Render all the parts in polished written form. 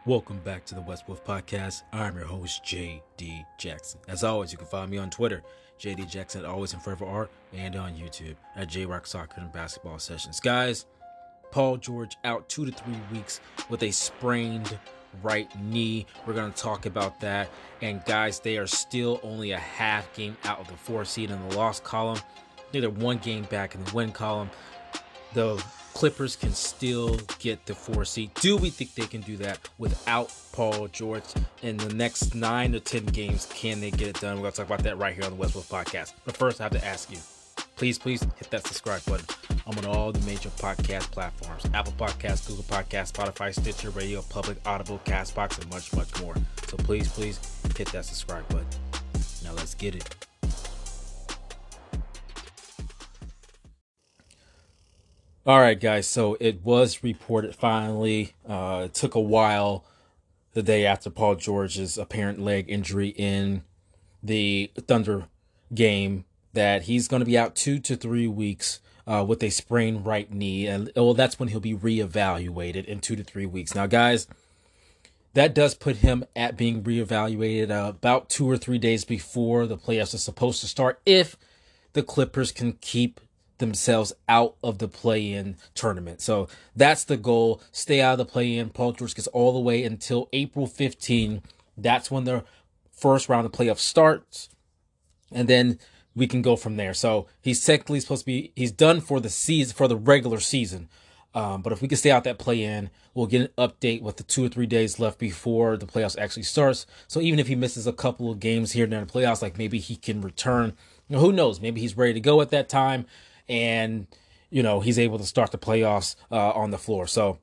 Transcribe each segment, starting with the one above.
Welcome back to the West Wolf Podcast. I'm your host, JD Jackson. As always, you can find me on Twitter, JD Jackson, always and forever art, and on YouTube at JRock Soccer and Basketball Sessions. Guys, Paul George out 2 to 3 weeks with a sprained right knee. We're going to talk about that. And guys, they are still only a half game out of the 4 seed in the loss column. They're 1 game back in the win column. The Clippers can still get the 4 seed. Do we think they can do that without Paul George in the next 9 or 10 games? Can they get it done? We're going to talk about that right here on the West Wolf Podcast. But first, I have to ask you, please hit that subscribe button. I'm on all the major podcast platforms: Apple Podcasts, Google Podcasts, Spotify, Stitcher, Radio Public, Audible, Castbox, and much more. So please hit that subscribe button. Now let's get it. All right, guys, so it was reported finally. It took a while the day after Paul George's apparent leg injury in the Thunder game that he's going to be out 2 to 3 weeks with a sprained right knee. And that's when he'll be reevaluated in 2 to 3 weeks. Now, guys, that does put him at being reevaluated about 2 or 3 days before the playoffs are supposed to start if the Clippers can keep themselves out of the play-in tournament. So that's the goal. Stay out of the play-in. Paul George gets all the way until April 15. That's when the first round of playoffs starts. And then we can go from there. So he's technically supposed to be, he's done for the season, for the regular season. But if we can stay out that play-in, we'll get an update with the 2 or 3 days left before the playoffs actually starts. So even if he misses a couple of games here during the playoffs, like maybe he can return. You know, who knows? Maybe he's ready to go at that time. And, you know, he's able to start the playoffs on the floor. So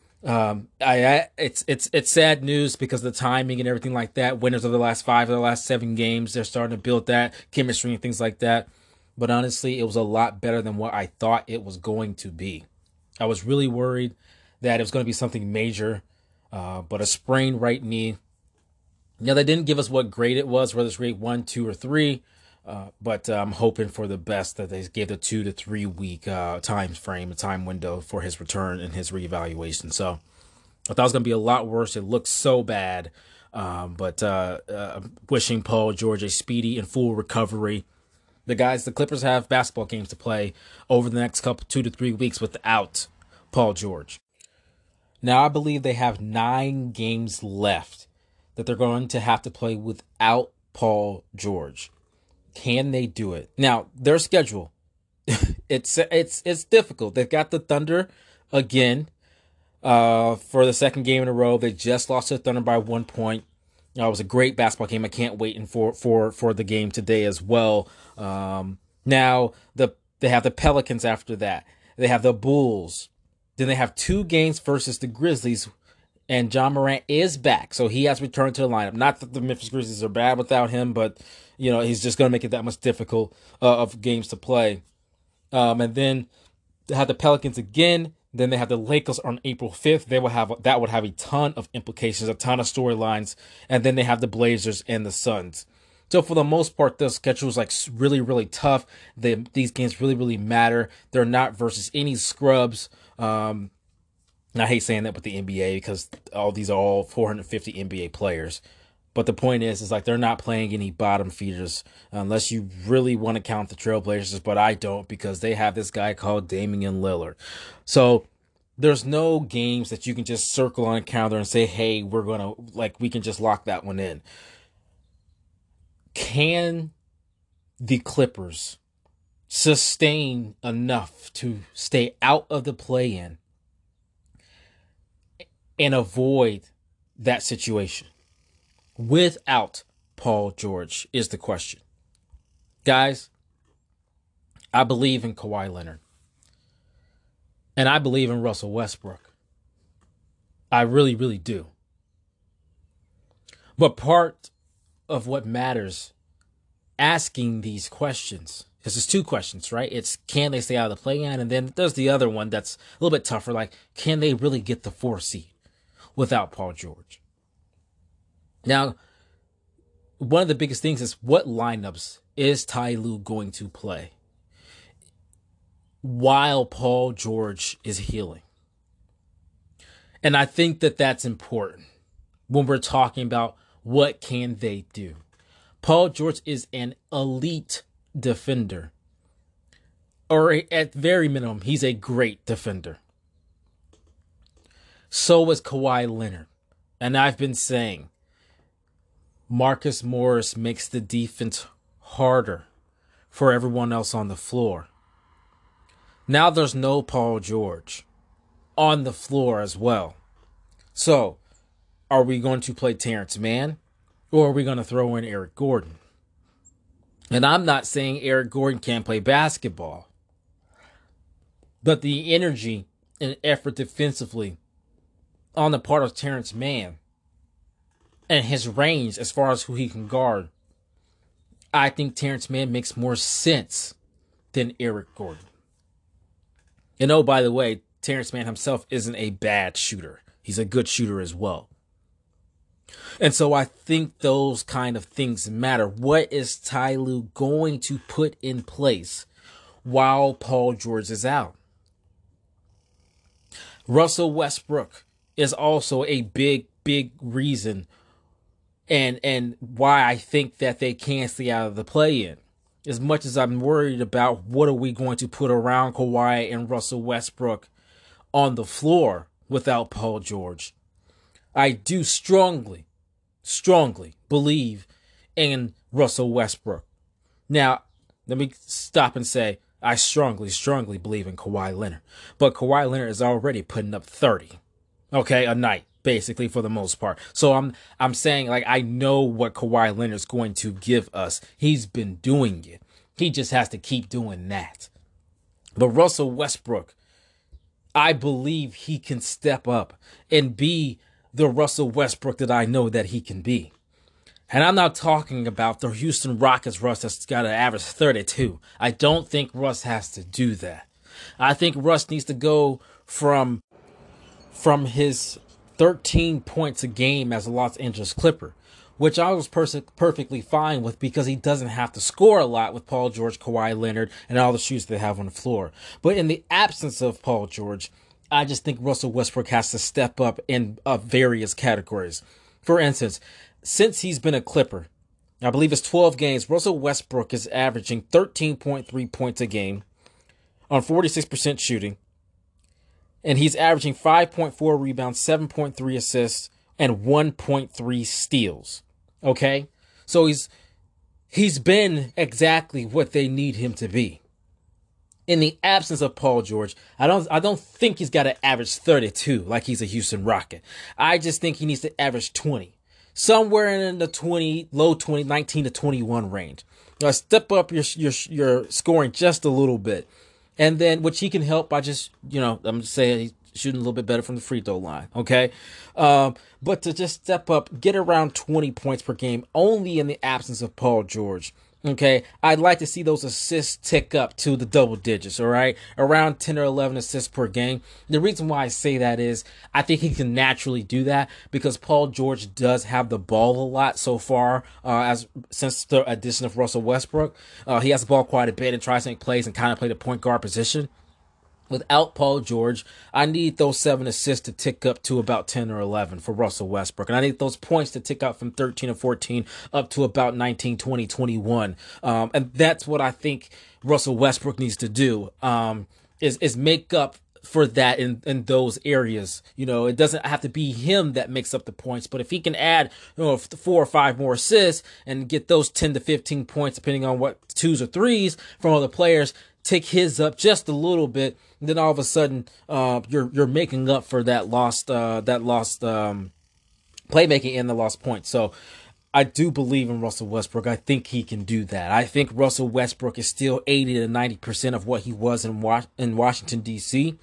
it's sad news because of the timing and everything like that. Winners of the last 5 of the last 7 games, they're starting to build that chemistry and things like that. But honestly, it was a lot better than what I thought it was going to be. I was really worried that it was going to be something major, but a sprained right knee. Now, they didn't give us what grade it was, whether it's grade 1, 2, or 3. But I'm hoping for the best, that they gave the 2 to 3 week time frame, a time window for his return and his reevaluation. So I thought it was going to be a lot worse. It looked so bad. But wishing Paul George a speedy and full recovery. The Clippers have basketball games to play over the next 2 to 3 weeks without Paul George. Now, I believe they have 9 games left that they're going to have to play without Paul George. Can they do it? Now, their schedule, it's difficult. They've got the Thunder again for the second game in a row. They just lost to the Thunder by 1 point. It was a great basketball game. I can't wait for the game today as well. Now, they have the Pelicans after that. They have the Bulls. Then they have 2 games versus the Grizzlies. And John Morant is back, so he has returned to the lineup. Not that the Memphis Grizzlies are bad without him, but you know he's just going to make it that much difficult of games to play. And then they have the Pelicans again. Then they have the Lakers on April 5th. That would have a ton of implications, a ton of storylines. And then they have the Blazers and the Suns. So for the most part, the schedule is like really, really tough. These games really, really matter. They're not versus any scrubs. And I hate saying that with the NBA because these are all 450 NBA players. But the point is like they're not playing any bottom feeders unless you really want to count the Trailblazers. But I don't, because they have this guy called Damian Lillard. So there's no games that you can just circle on a calendar and say, hey, we can just lock that one in. Can the Clippers sustain enough to stay out of the play-in and avoid that situation without Paul George is the question. Guys, I believe in Kawhi Leonard. And I believe in Russell Westbrook. I really, really do. But part of what matters asking these questions, because there's 2 questions, right? It's can they stay out of the play-in? And then there's the other one that's a little bit tougher, like can they really get the 4 seed without Paul George? Now, one of the biggest things is what lineups is Ty Lue going to play while Paul George is healing? And I think that that's important. when we're talking about what can they do. Paul George is an elite defender, or at very minimum, he's a great defender. So is Kawhi Leonard. And I've been saying, Marcus Morris makes the defense harder for everyone else on the floor. Now there's no Paul George on the floor as well. So, are we going to play Terrence Mann, or are we going to throw in Eric Gordon? And I'm not saying Eric Gordon can't play basketball, but the energy and effort defensively on the part of Terrence Mann and his range as far as who he can guard, I think Terrence Mann makes more sense than Eric Gordon. And oh, by the way, Terrence Mann himself isn't a bad shooter. He's a good shooter as well. And so I think those kind of things matter. What is Ty Lue going to put in place while Paul George is out? Russell Westbrook is also a big reason and why I think that they can't stay out of the play-in. As much as I'm worried about what are we going to put around Kawhi and Russell Westbrook on the floor without Paul George, I do strongly believe in Russell Westbrook. Now, let me stop and say I strongly believe in Kawhi Leonard. But Kawhi Leonard is already putting up 30, a night, basically, for the most part. So I'm saying, like, I know what Kawhi Leonard's going to give us. He's been doing it. He just has to keep doing that. But Russell Westbrook, I believe he can step up and be the Russell Westbrook that I know that he can be. And I'm not talking about the Houston Rockets Russ that's got to average 32. I don't think Russ has to do that. I think Russ needs to go from his 13 points a game as a Los Angeles Clipper, which I was perfectly fine with because he doesn't have to score a lot with Paul George, Kawhi Leonard, and all the shoots they have on the floor. But in the absence of Paul George, I just think Russell Westbrook has to step up in various categories. For instance, since he's been a Clipper, I believe it's 12 games, Russell Westbrook is averaging 13.3 points a game on 46% shooting. And he's averaging 5.4 rebounds, 7.3 assists, and 1.3 steals. Okay? So he's been exactly what they need him to be. In the absence of Paul George, I don't think he's got to average 32 like he's a Houston Rocket. I just think he needs to average 20. Somewhere in the low 20, 19 to 21 range. Step up your scoring just a little bit. And then, which he can help by just, I'm just saying he's shooting a little bit better from the free throw line, okay? But to just step up, get around 20 points per game, only in the absence of Paul George, okay? I'd like to see those assists tick up to the double digits, all right? Around 10 or 11 assists per game. The reason why I say that is I think he can naturally do that because Paul George does have the ball a lot so far since the addition of Russell Westbrook. He has the ball quite a bit and tries to make plays and kind of play the point guard position. Without Paul George, I need those 7 assists to tick up to about 10 or 11 for Russell Westbrook. And I need those points to tick up from 13 or 14 up to about 19, 20, 21. And that's what I think Russell Westbrook needs to do, is make up for that in those areas. It doesn't have to be him that makes up the points, but if he can add 4 or 5 more assists and get those 10 to 15 points, depending on what 2s or 3s from other players, take his up just a little bit, and then all of a sudden you're making up for that lost playmaking and the lost points. So I do believe in Russell Westbrook. I think he can do that. I think Russell Westbrook is still 80 to 90% of what he was in Washington, D.C.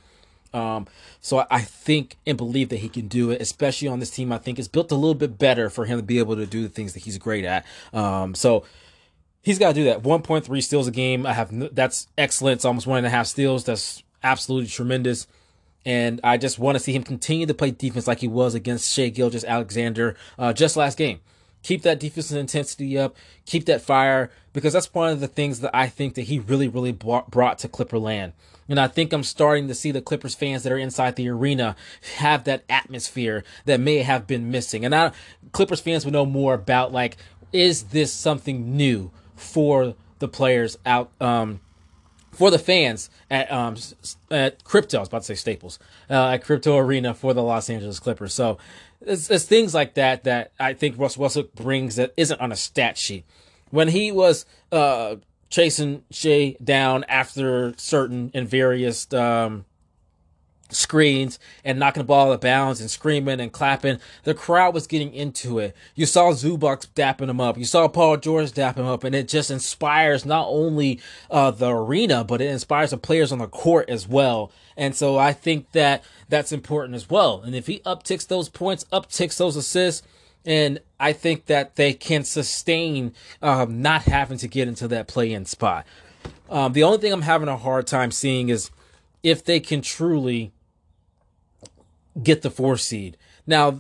So I think and believe that he can do it, especially on this team. I think it's built a little bit better for him to be able to do the things that he's great at. So he's got to do that. 1.3 steals a game. That's excellent. It's almost 1.5 steals. That's absolutely tremendous. And I just want to see him continue to play defense like he was against Shai Gilgeous-Alexander just last game. keep that defensive intensity up, keep that fire, because that's one of the things that I think that he really, really brought to Clipperland. And I think I'm starting to see the Clippers fans that are inside the arena have that atmosphere that may have been missing. And Clippers fans would know more about, like, is this something new for the players out, for the fans at Crypto, I was about to say Staples, at Crypto Arena for the Los Angeles Clippers. So it's things like that that I think Russell Westbrook brings that isn't on a stat sheet. When he was chasing Shea down after certain and various screens and knocking the ball out of bounds and screaming and clapping, the crowd was getting into it. You saw Zubac dapping him up. You saw Paul George dapping him up, and it just inspires not only the arena, but it inspires the players on the court as well. And so I think that that's important as well. And if he upticks those points, upticks those assists, and I think that they can sustain not having to get into that play-in spot. The only thing I'm having a hard time seeing is if they can truly get the 4 seed. Now,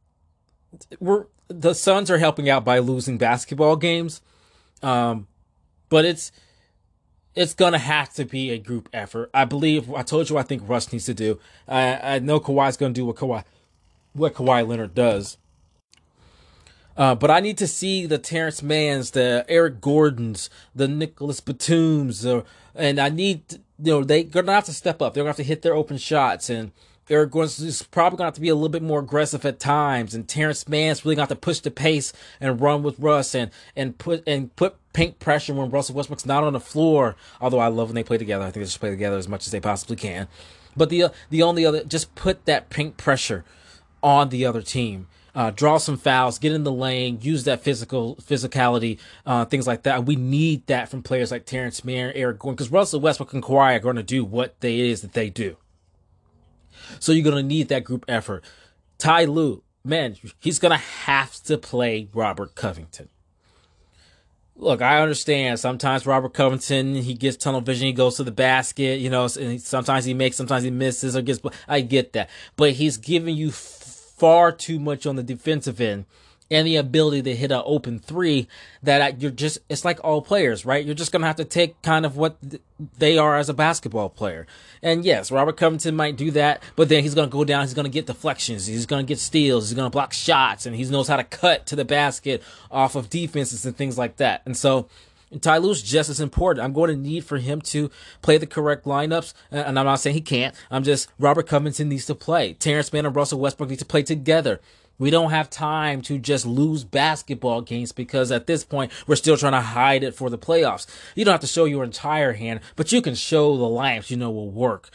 the Suns are helping out by losing basketball games, but it's going to have to be a group effort. I told you I think Russ needs to do. I know Kawhi's going to do what Kawhi Leonard does. But I need to see the Terrence Manns, the Eric Gordons, the Nicholas Batums, and I need, they're going to have to step up. They're going to have to hit their open shots, and Eric Gordon is probably going to have to be a little bit more aggressive at times, and Terrence Mann's really going to have to push the pace and run with Russ and put paint pressure when Russell Westbrook's not on the floor. Although I love when they play together. I think they should play together as much as they possibly can. But the only other, just put that paint pressure on the other team. Draw some fouls, get in the lane, use that physicality, things like that. We need that from players like Terrence Mann, Eric Gordon, because Russell Westbrook and Kawhi are going to do what it is that they do. So you're going to need that group effort. Ty Lue, man, he's going to have to play Robert Covington. Look, I understand sometimes Robert Covington, he gets tunnel vision, he goes to the basket, and sometimes he makes, sometimes he misses or gets, I get that. But he's giving you far too much on the defensive end and the ability to hit an open 3 that it's like all players, right? You're just going to have to take kind of what they are as a basketball player. And yes, Robert Covington might do that, but then he's going to go down, he's going to get deflections, he's going to get steals, he's going to block shots, and he knows how to cut to the basket off of defenses and things like that. And so Ty Lue's just as important. I'm going to need for him to play the correct lineups, and I'm not saying he can't. Robert Covington needs to play. Terrence Mann and Russell Westbrook need to play together. We don't have time to just lose basketball games because at this point, we're still trying to hide it for the playoffs. You don't have to show your entire hand, but you can show the lineups will work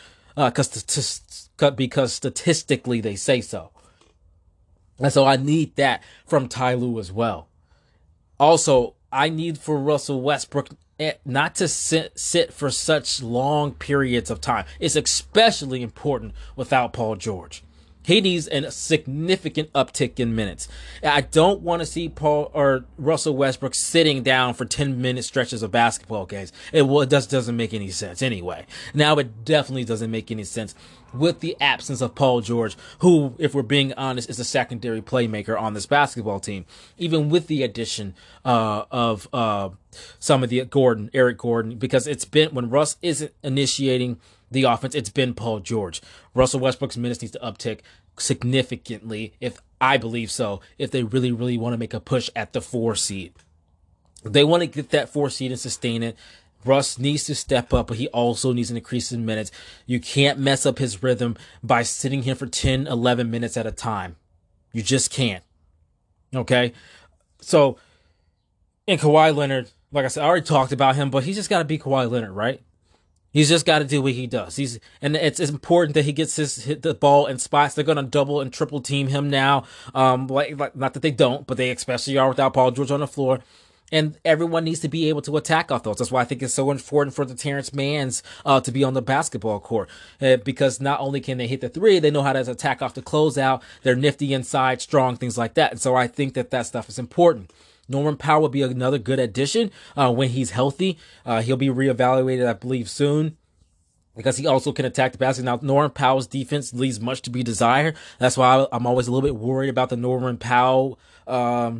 because statistically they say so. And so I need that from Ty Lue as well. Also, I need for Russell Westbrook not to sit for such long periods of time. It's especially important without Paul George. He needs a significant uptick in minutes. I don't want to see Russell Westbrook sitting down for 10-minute stretches of basketball games. It just doesn't make any sense anyway. Now it definitely doesn't make any sense with the absence of Paul George, who, if we're being honest, is a secondary playmaker on this basketball team. Even with the addition of some of the Eric Gordon, because it's been, when Russ isn't initiating the offense, it's been Paul George. Russell Westbrook's minutes needs to uptick significantly, if they really, really want to make a push at the 4 seed. If they want to get that 4 seed and sustain it, Russ needs to step up, but he also needs an increase in minutes. You can't mess up his rhythm by sitting him for 10, 11 minutes at a time. You just can't. Okay? So, and Kawhi Leonard, like I said, I already talked about him, but he's just got to be Kawhi Leonard, right? He's just got to do what he does. And it's important that he gets hit the ball in spots. They're going to double and triple team him now. Like not that they don't, but they especially are without Paul George on the floor. And everyone needs to be able to attack off those. That's why I think it's so important for the Terrence Manns to be on the basketball court. Because not only can they hit the 3, they know how to attack off the closeout. They're nifty inside, strong, things like that. And so I think that stuff is important. Norman Powell will be another good addition when he's healthy. He'll be reevaluated, I believe, soon, because he also can attack the basket. Now, Norman Powell's defense leaves much to be desired. That's why I'm always a little bit worried about the Norman Powell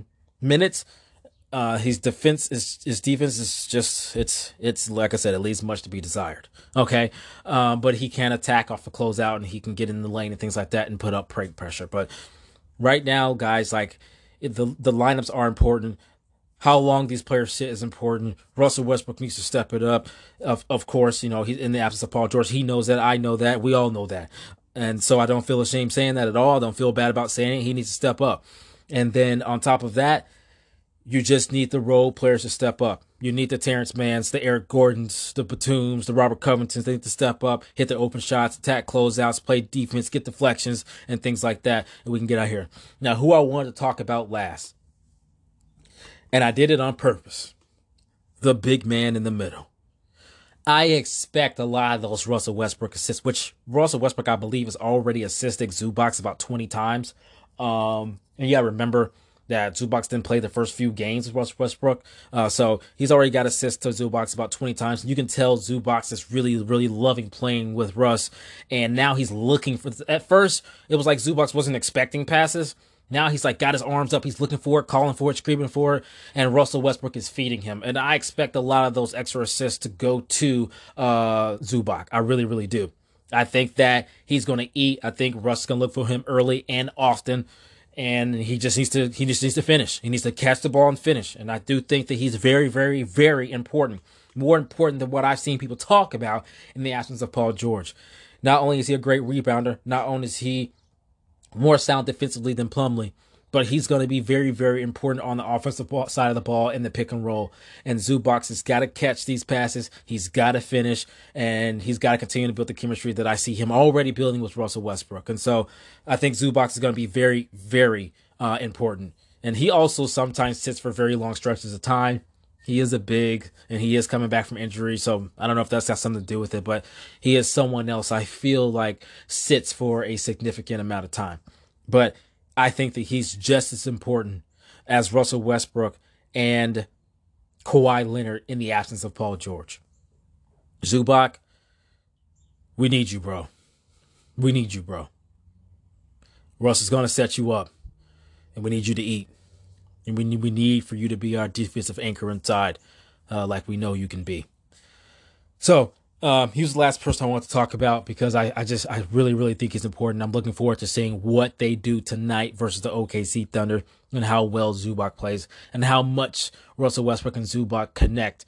minutes. His defense is just it's like I said, it leaves much to be desired. Okay, but he can attack off the closeout and he can get in the lane and things like that and put up break pressure. But right now, guys, like the lineups are important. How long these players sit is important. Russell Westbrook needs to step it up. Of course, he's in the absence of Paul George. He knows that. I know that. We all know that. And so I don't feel ashamed saying that at all. I don't feel bad about saying it. He needs to step up. And then on top of that, you just need the role players to step up. You need the Terrence Manns, the Eric Gordons, the Batums, the Robert Covingtons. They need to step up, hit the open shots, attack closeouts, play defense, get deflections, and things like that. And we can get out here. Now, who I wanted to talk about last, and I did it on purpose, the big man in the middle. I expect a lot of those Russell Westbrook assists, which Russell Westbrook, I believe, has already assisted Zubac about 20 times. And yeah, remember that Zubac didn't play the first few games with Russell Westbrook. So he's already got assists to Zubac about 20 times. You can tell Zubac is really, really loving playing with Russ. And now he's looking for, at first, it was like Zubac wasn't expecting passes. Now he's like got his arms up. He's looking for it, calling for it, screaming for it. And Russell Westbrook is feeding him. And I expect a lot of those extra assists to go to Zubac. I really, really do. I think that he's going to eat. I think Russ is going to look for him early and often. And he just needs to finish. He needs to catch the ball and finish. And I do think that he's very, very, very important. More important than what I've seen people talk about in the absence of Paul George. Not only is he a great rebounder, not only is he more sound defensively than Plumlee, but he's going to be very, very important on the offensive side of the ball in the pick and roll. And Zubac has got to catch these passes. He's got to finish, and he's got to continue to build the chemistry that I see him already building with Russell Westbrook. And so I think Zubac is going to be very, very important. And he also sometimes sits for very long stretches of time. He is a big, and he is coming back from injury, so I don't know if that's got something to do with it, but he is someone else I feel like sits for a significant amount of time. But I think that he's just as important as Russell Westbrook and Kawhi Leonard in the absence of Paul George. Zubac, we need you, bro. We need you, bro. Russ is going to set you up, and we need you to eat. And we need for you to be our defensive anchor inside, like we know you can be. So he was the last person I want to talk about because I really, really think he's important. I'm looking forward to seeing what they do tonight versus the OKC Thunder and how well Zubac plays and how much Russell Westbrook and Zubac connect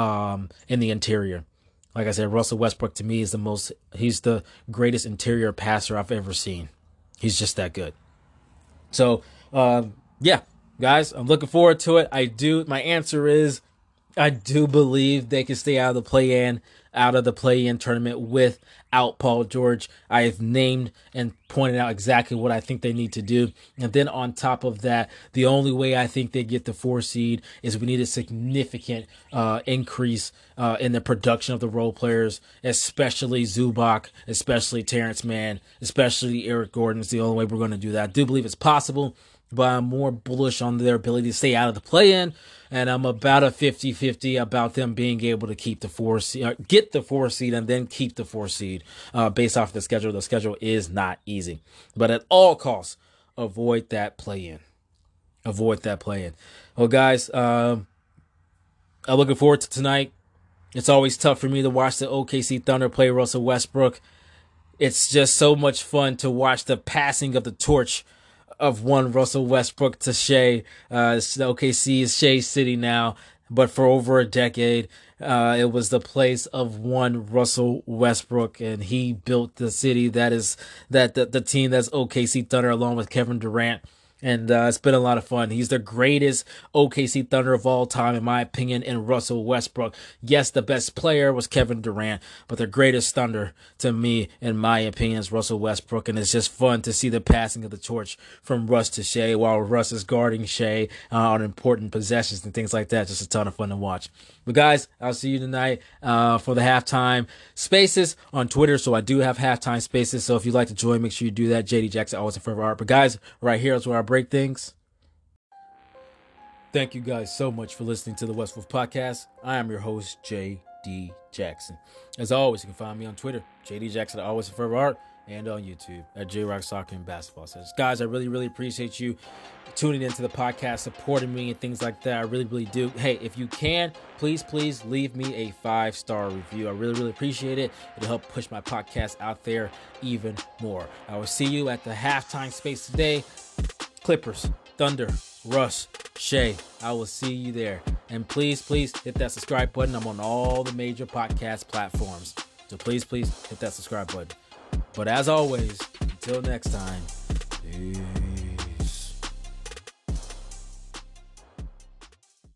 in the interior. Like I said, Russell Westbrook to me is he's the greatest interior passer I've ever seen. He's just that good. So, yeah. Guys, I'm looking forward to it. My answer is I do believe they can stay out of the play-in tournament without Paul George. I have named and pointed out exactly what I think they need to do. And then on top of that, the only way I think they get the 4 seed is we need a significant increase in the production of the role players, especially Zubac, especially Terrence Mann, especially Eric Gordon. It's the only way we're going to do that. I do believe it's possible, but I'm more bullish on their ability to stay out of the play-in, and I'm about a 50-50 about them being able to keep the 4 seed, get the 4 seed, and then keep the 4 seed based off the schedule. The schedule is not easy, but at all costs, avoid that play-in. Avoid that play-in. Well, guys, I'm looking forward to tonight. It's always tough for me to watch the OKC Thunder play Russell Westbrook. It's just so much fun to watch the passing of the torch of one Russell Westbrook to Shea. OKC is Shea City now, but for over a decade, it was the place of one Russell Westbrook, and he built the city the team that's OKC Thunder along with Kevin Durant. And it's been a lot of fun. He's the greatest OKC Thunder of all time, in my opinion, in Russell Westbrook. Yes, the best player was Kevin Durant, but the greatest Thunder, to me, in my opinion, is Russell Westbrook. And it's just fun to see the passing of the torch from Russ to Shea while Russ is guarding Shea on important possessions and things like that. Just a ton of fun to watch. But guys, I'll see you tonight for the halftime spaces on Twitter. So I do have halftime spaces. So if you'd like to join, make sure you do that. JD Jackson, always a forever art. But guys, right here is where I break things. Thank you guys so much for listening to the West Wolf Podcast. I am your host, JD Jackson. As always, you can find me on Twitter, JD Jackson, always a forever art, and on YouTube at JRock Soccer and Basketball. So guys, I really, really appreciate you tuning into the podcast, supporting me and things like that. I really, really do. Hey, if you can, please leave me a 5-star review. I really, really appreciate it. It'll help push my podcast out there even more. I will see you at the halftime space today. Clippers, Thunder, Russ, Shea. I will see you there. And please hit that subscribe button. I'm on all the major podcast platforms. So please hit that subscribe button. But as always, until next time,